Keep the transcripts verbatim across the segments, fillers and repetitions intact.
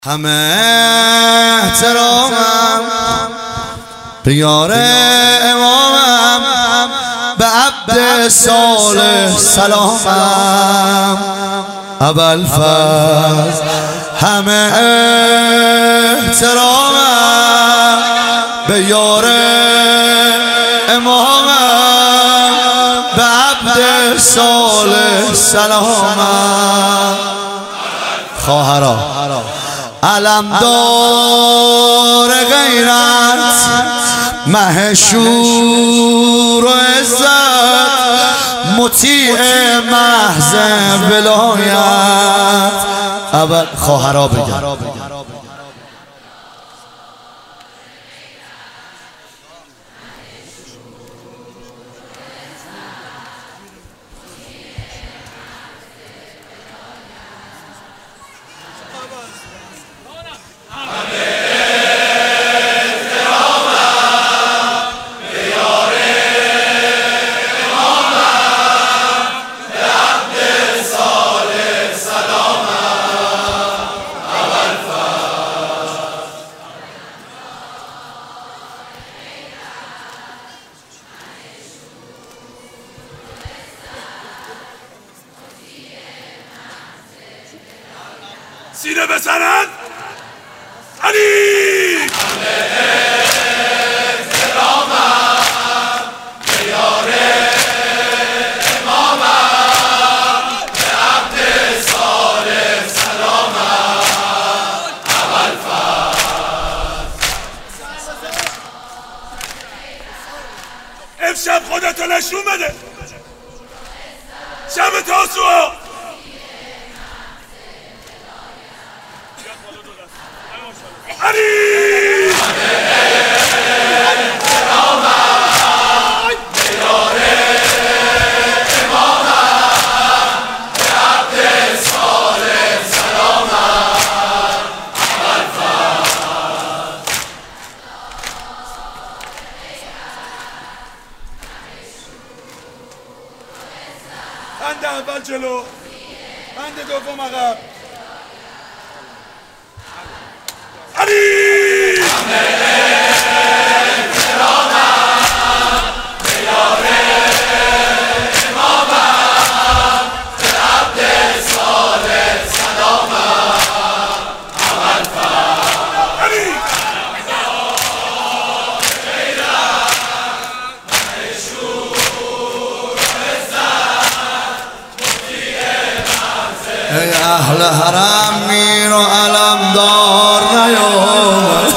همه احترامم به یار امامم، به عبد صالح سلامم، ابوالفضل. همه احترامم به یار امامم، به عبد صالح سلامم. خواهرا علمدار غیرت، مهشور و عزت، مطیع محض ولایت. اول خواهرا بگن سینه بزنن علی. همه احترامم به یار امامم، به عبد صالح سلامم، ابوالفضل. امشب خودتو نشون بده، شب تاسوعا. علی همه احترامم به یار امامم، به عبد صالح سلامم، ابوالفضل. بند اول جلو، بند دوم عقب. علی همه احترامم به یار امامم، به عبد صالح سلامم، ابوالفضل. علی ای اهل حرم میر و علمدار نیامد،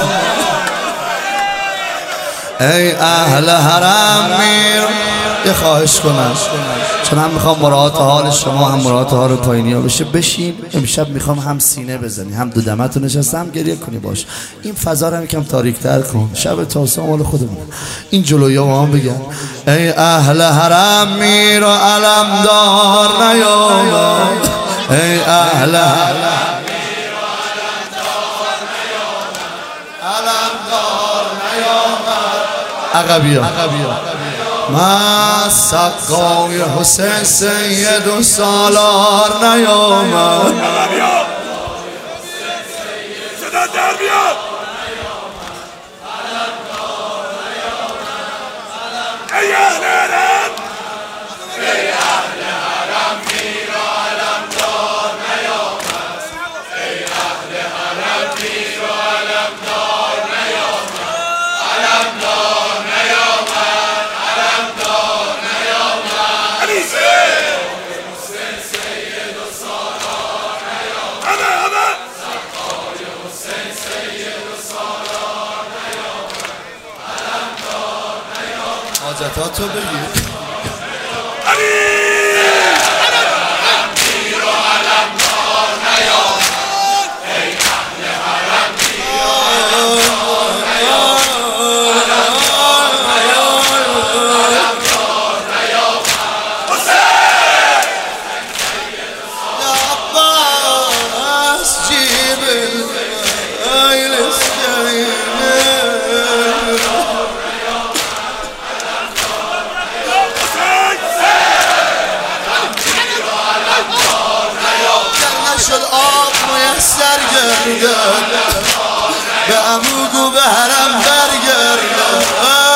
ای اهل حرم میر. یه خواهش کنم، چون هم میخوام مراعات حال شما هم مراعات حال پایینی ها بشه. بشین امشب میخوام هم سینه بزنی هم دو دمتو نشسته هم گریه کنی. باش این فضا رو هم یکم تاریک تر کن، شب تاسوعا مال خودمون. این جلوی ها هم بگن ای اهل حرم میر و علمدار نیامد، ای اهل حرم میر و علمدار نیامد، علمدار نیامد. عقبیا من سقای حسین سید و سالار نیامد. صدا در بیاد. ای اهل حرم، ای اهل حرم میر و علمدار نیامد، ای اهل حرم میر و علمدار نیامد، علمدار نیامد، علمدار نیامد. علی حسین سید و سالار نیامد، همه همه سقای حسین سید و سالار نیامد، علمدار نیامد. حاجتاتو بگیر. علی حرم میر و علمدار نیامد، ای اهل حرم میر و علمدار نیامد، علمدار نیامد، علمدار نیامد. حسین سید و یا عباس جیب الایل السکینه. به عموگو به حرم برگردم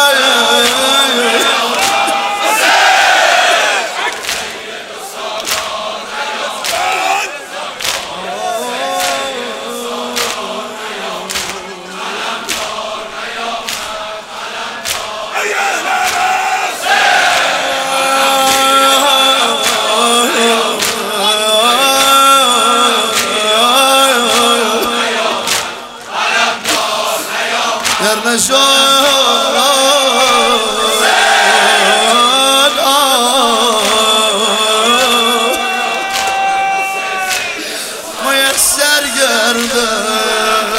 میسر گردد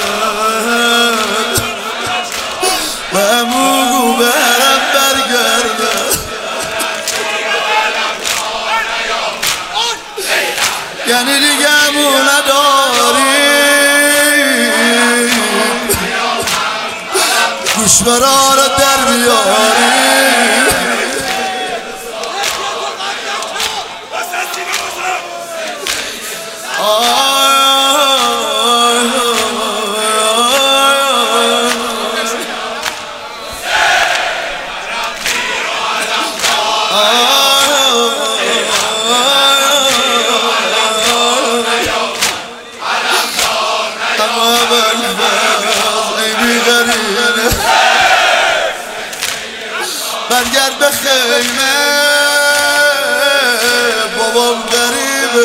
به عموگو به حرم برگردد یعنی دیگه عمو نداری گوشورا را در بیاری برگرد به خیمه بابام غریبه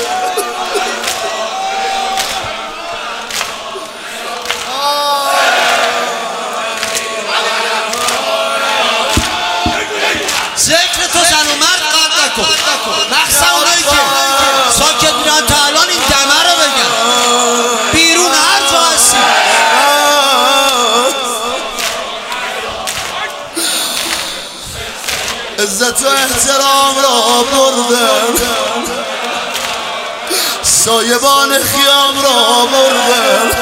ذکر تو زن و مرد قرد نکن مخصم اونایی که ساکت میرن تا الان این دمه رو بگن بیرون هر جا هستی عزت و احترام را بردن سایبان خیام را بردن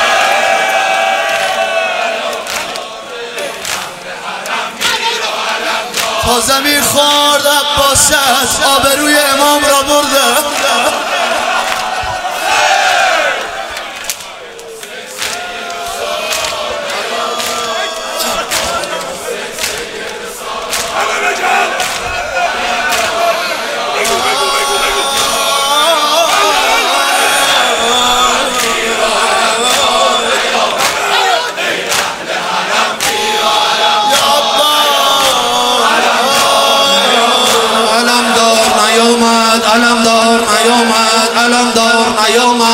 تا زمین خورد عباست آبروی امام را بردن علمدار نیامد علمدار نیامد